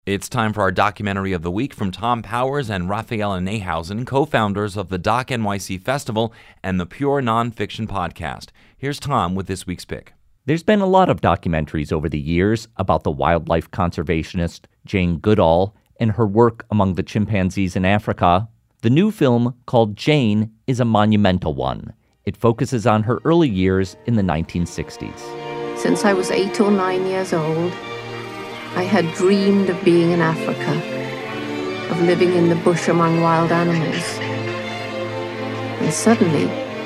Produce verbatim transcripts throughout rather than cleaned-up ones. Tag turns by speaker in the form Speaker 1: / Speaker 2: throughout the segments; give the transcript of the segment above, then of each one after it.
Speaker 1: It's time for our documentary of the week from Tom Powers and Raphaela Nehausen, co-founders of the Doc N Y C Festival and the Pure Nonfiction Podcast. Here's Tom with this week's pick.
Speaker 2: There's been a lot of documentaries over the years about the wildlife conservationist Jane Goodall and her work among the chimpanzees in Africa. The new film, called Jane, is a monumental one. It focuses on her early years in the nineteen sixties.
Speaker 3: Since I was eight or nine years old, I had dreamed of being in Africa, of living in the bush among wild animals. And suddenly,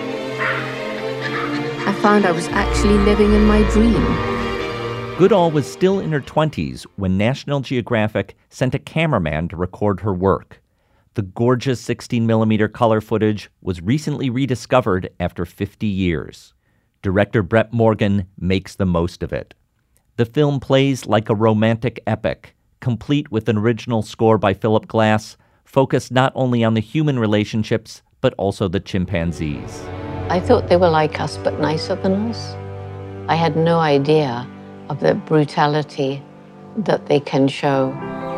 Speaker 3: I found I was actually living in my dream.
Speaker 2: Goodall was still in her twenties when National Geographic sent a cameraman to record her work. The gorgeous sixteen millimeter color footage was recently rediscovered after fifty years. Director Brett Morgen makes the most of it. The film plays like a romantic epic, complete with an original score by Philip Glass, focused not only on the human relationships, but also the chimpanzees.
Speaker 4: I thought they were like us, but nicer than us. I had no idea of the brutality that they can show.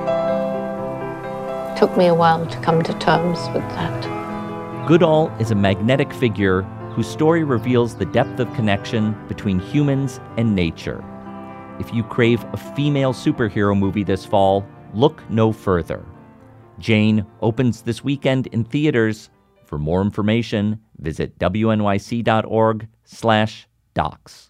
Speaker 4: It took me a while to come to terms with that.
Speaker 2: Goodall is a magnetic figure whose story reveals the depth of connection between humans and nature. If you crave a female superhero movie this fall, look no further. Jane opens this weekend in theaters. For more information, visit W N Y C dot org slash docs.